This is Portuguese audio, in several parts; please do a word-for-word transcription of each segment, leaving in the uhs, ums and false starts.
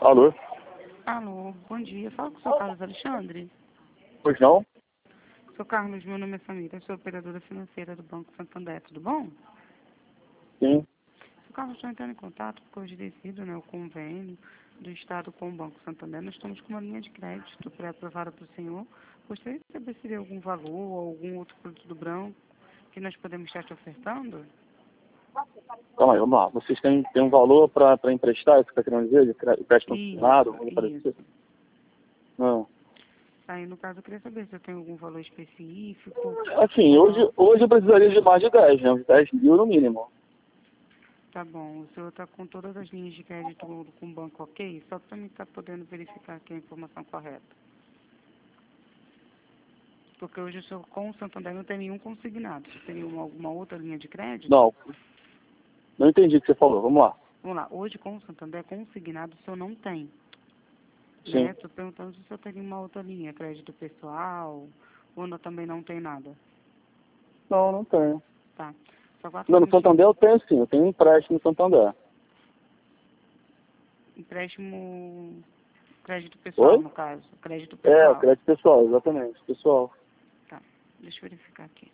Alô? Alô, bom dia. Fala com o seu Carlos Alexandre. Pois não? Seu Carlos, meu nome é Samira, sou operadora financeira do Banco Santander, tudo bom? Sim. Seu Carlos, estou entrando em contato porque hoje decido, né, o convênio do Estado com o Banco Santander. Nós estamos com uma linha de crédito pré-aprovada para o senhor. Gostaria de saber se teria algum valor ou algum outro produto do banco que nós podemos estar te ofertando? Calma aí, vamos lá. Vocês têm, têm um valor para emprestar, isso que está querendo dizer? De cre- empréstimo Isso, raro, algo isso. parecido? Não. Aí, no caso, eu queria saber se eu tenho algum valor específico. Assim, ou hoje, não. hoje eu precisaria de mais de dez, né? Uns dez mil no mínimo. Tá bom, o senhor está com todas as linhas de crédito com o banco ok? Só para mim estar podendo verificar aqui a informação correta. Porque hoje o senhor com o Santander não tem nenhum consignado. Você tem uma, alguma outra linha de crédito? Não. Não entendi o que você falou. Vamos lá. Vamos lá, hoje com o Santander consignado o senhor não tem. Sim. Né? Estou perguntando se o senhor teria uma outra linha, crédito pessoal, ou não, também não tem nada. Não, não tenho. Tá. Só quatro Não, no minutinhos. Santander eu tenho sim. Eu tenho um empréstimo no Santander. Empréstimo, crédito pessoal, Oi? no caso. Crédito É, o pessoal. crédito pessoal, exatamente. Pessoal. Tá, deixa eu verificar aqui.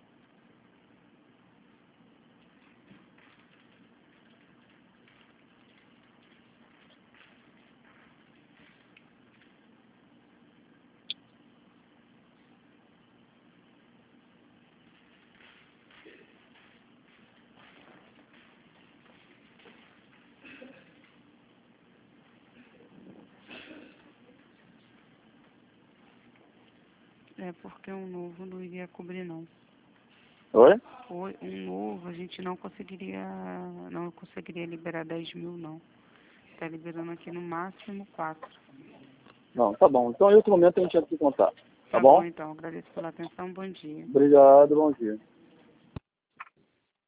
É porque um novo não iria cobrir, não. Oi? Foi um novo, a gente não conseguiria, não conseguiria liberar dez mil, não. Está liberando aqui no máximo quatro. Não, tá bom. Então em outro momento a gente entra em contato. Tá Tá bom, bom? então. Agradeço pela atenção. Bom dia. Obrigado, bom dia.